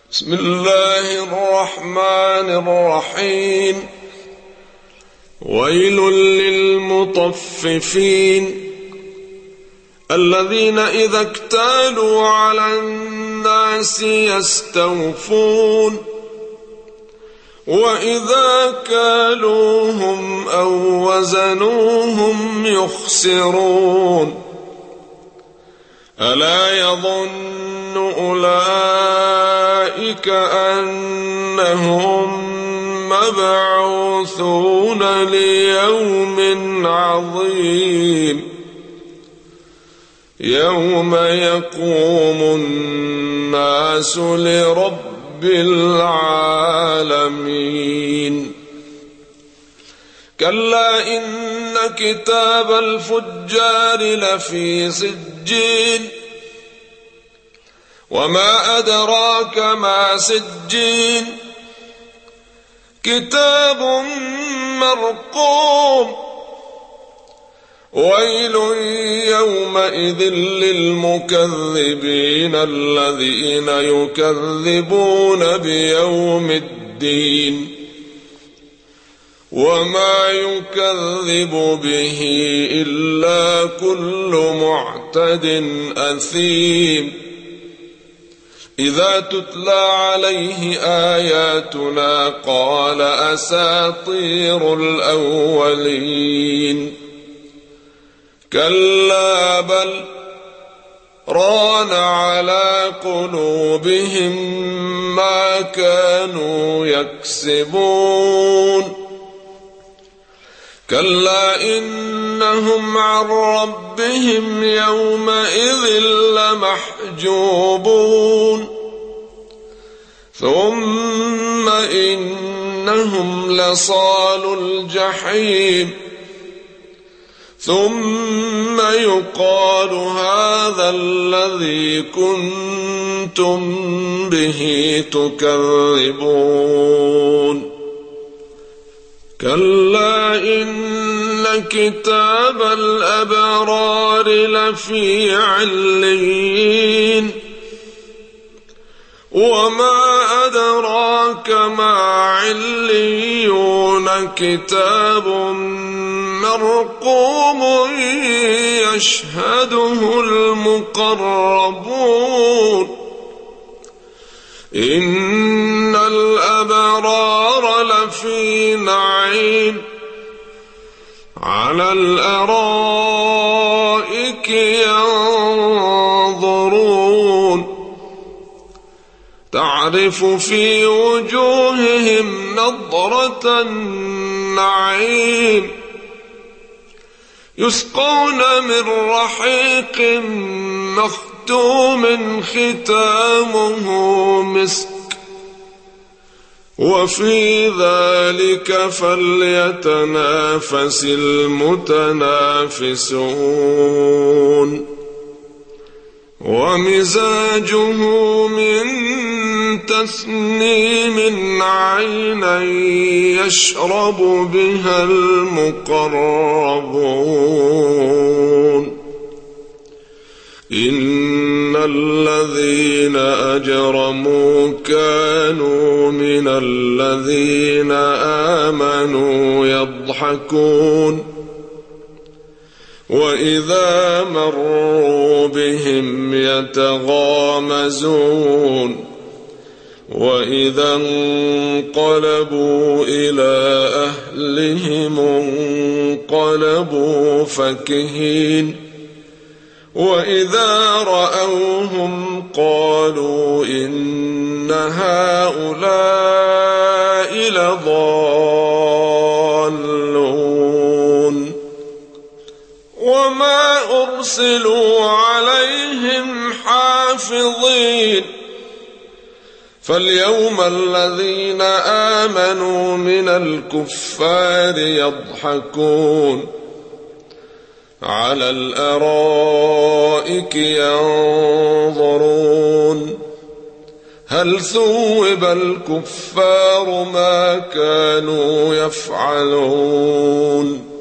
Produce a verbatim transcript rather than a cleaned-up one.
بسم الله الرحمن الرحيم. ويل للمطففين الذين إذا اكتالوا على الناس يستوفون وإذا كالوهم أو وزنوهم يخسرون. ألا يظن أولئك أنهم مبعوثون ليوم عظيم يوم يقوم الناس لرب العالمين. كلا إن كتاب الفجار لفي سجين وما أدراك ما سجين كتاب مرقوم. ويل يومئذ للمكذبين الذين يكذبون بيوم الدين وما يكذب به إلا كل معتد أثيم. إذا تتلى عليه آياتنا قال أساطير الأولين. كلا بل ران على قلوبهم ما كانوا يكسبون. كلا إنهم عن ربهم يومئذ لمحجوبون. ثم إنهم لصالو الجحيم ثم يقال هذا الذي كنتم به تكذبون. كلا إن كتاب الأبرار لفي عليين وما أدراك ما عليون كتاب مرقوم يشهده المقربون. إن الأبرار لفي نعيم على الأرائك ينظرون تعرف في وجوههم نضرة النعيم يسقون من رحيق مختوم ختامه مسك وفي ذلك فليتنافس المتنافسون. ومزاجه من تسنيم عينا يشرب بها المقربون. إن الذين أجرموا كانوا من الذين آمنوا يضحكون وإذا مروا بهم يتغامزون وإذا انقلبوا إلى أهلهم انقلبوا فكهين وإذا رأوهم قالوا إن هؤلاء لضالون. وما أرسلوا عليهم حافظين فاليوم الذين آمنوا من الكفار يضحكون على الأرائك ينظرون هل ثوب الكفار ما كانوا يفعلون.